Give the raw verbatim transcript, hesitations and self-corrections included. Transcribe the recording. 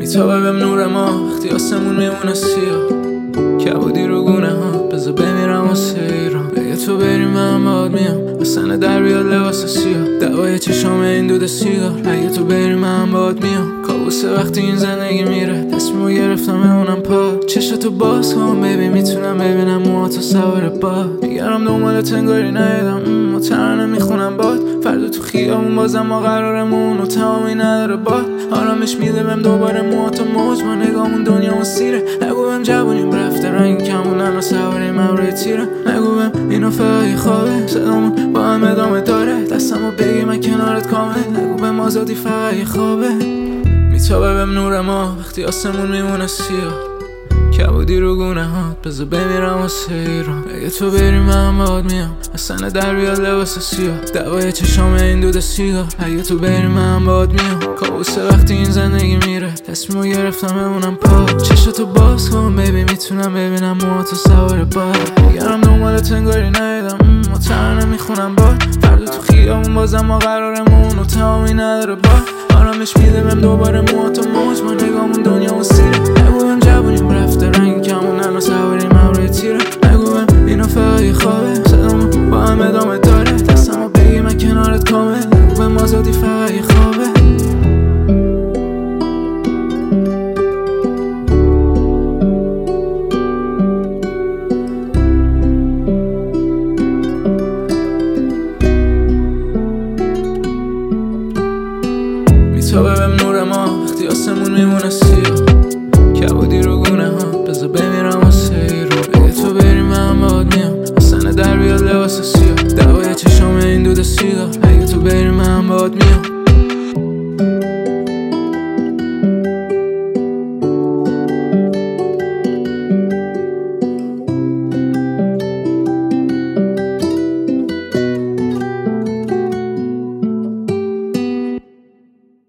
میتابه بهم نور ما وقتی آسمون میمونه سیاه. کبودی رو گونه ها بذار بمیرم واسه ایران. اگه تو بری من باهات میام واسه در بیاد لباس سیاه. دوای چشام این دود سیگار. اگه تو بری من باهات میام. کابوسه وقتی این زندگی میره تصمیمو گرفتم بمونم پا. چشاتو باز کن ببین میتونم ببینم موهاتو سوار باد. دیگرم دنبال تنگاری ندیدم و ترانه میخونم باد. فردا تو خیابون بازم ما قرارمون و تمامی نداره باد. آرامش میده بهم دوباره موهاتو موج ما نگامون دنیا و سیره. نگو بهم جوونیم رفته رنگ کمونن و سواریم هم روی تیره. نگو بهم اینو فقط خوابه صدامون با هم ادامه داره. دستمو بگی من کنارت کامل. نگو بهم آزادی فقط خوابه. میتابه بهم نور ما وقتی آسمون میمونه سیاه. کبودی رو گونه هات بذار بمیرم واسه ایران. اگه تو بری من باهات میام اصلا در بیاد لباس سیاه. دوای چشام این دود سیگار. اگه تو بری من باهات میام. کابوسه وقتی این زندگی میره تصمیمو گرفتم بمونم پا. چشاتو باز کن ببین میتونم ببینم موهاتو سوار باد. دیگرم دنبال تنگاری ندیدم و ترانه میخونم باد. فردا تو خیابون بازم ما قرارمون و تمامی نداره باد. آرامش میده بهم دوباره موهاتو موج ما نگامون دنیا و سیره. نگو بهم جوونیم رفته رنگ کمونن و سواریم هم روی تیره. نگو بهم اینو فقط خوابه صدامون با هم ادامه داره. دستمو بگی من کنارت کامل. نگو بهم آزادی فقط خوابه. میتابه بهم نور ما وقتی آسمون میمونه سیاه.